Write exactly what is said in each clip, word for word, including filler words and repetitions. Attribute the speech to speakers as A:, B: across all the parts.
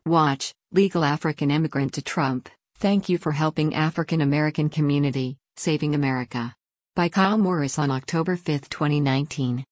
A: Watch, Legal African Immigrant to Trump, Thank You for Helping African American Community, Saving America. By Kyle Morris on October fifth, twenty nineteen.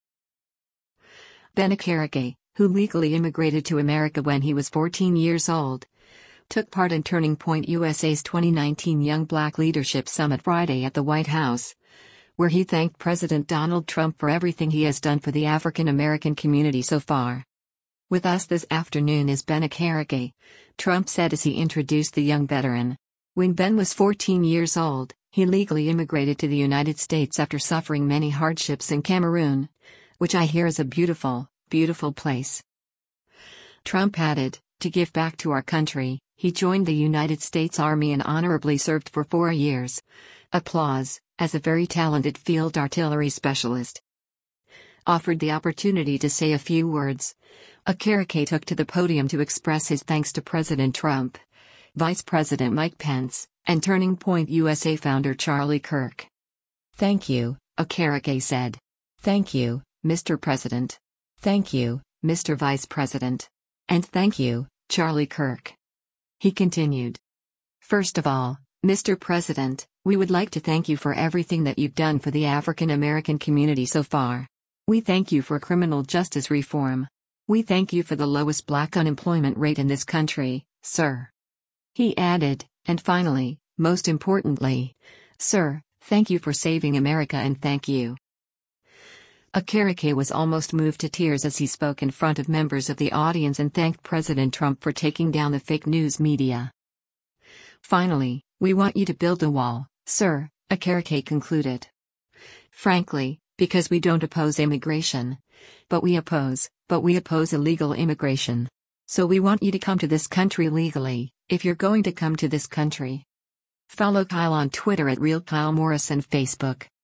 A: Ben Akereke, who legally immigrated to America when he was fourteen years old, took part in Turning Point U S A's twenty nineteen Young Black Leadership Summit Friday at the White House, where he thanked President Donald Trump for everything he has done for the African American community so far. With us this afternoon is Ben Akereke, Trump said as he introduced the young veteran. When Ben was fourteen years old, he legally immigrated to the United States after suffering many hardships in Cameroon, which I hear is a beautiful, beautiful place. Trump added, to give back to our country, he joined the United States Army and honorably served for four years. Applause, as a very talented field artillery specialist. Offered the opportunity to say a few words, Akereke took to the podium to express his thanks to President Trump, Vice President Mike Pence, and Turning Point U S A founder Charlie Kirk. Thank you, Akereke said. Thank you, Mister President. Thank you, Mister Vice President. And thank you, Charlie Kirk. He continued. First of all, Mister President, we would like to thank you for everything that you've done for the African American community so far. We thank you for criminal justice reform. We thank you for the lowest black unemployment rate in this country, sir. He added, and finally, most importantly, sir, thank you for saving America and thank you. Akereke was almost moved to tears as he spoke in front of members of the audience and thanked President Trump for taking down the fake news media. Finally, we want you to build a wall, sir, Akereke concluded. Frankly, because we don't oppose immigration. But we oppose, but we oppose illegal immigration. So we want you to come to this country legally, if you're going to come to this country. Follow Kyle on Twitter at Real Kyle Morris and Facebook.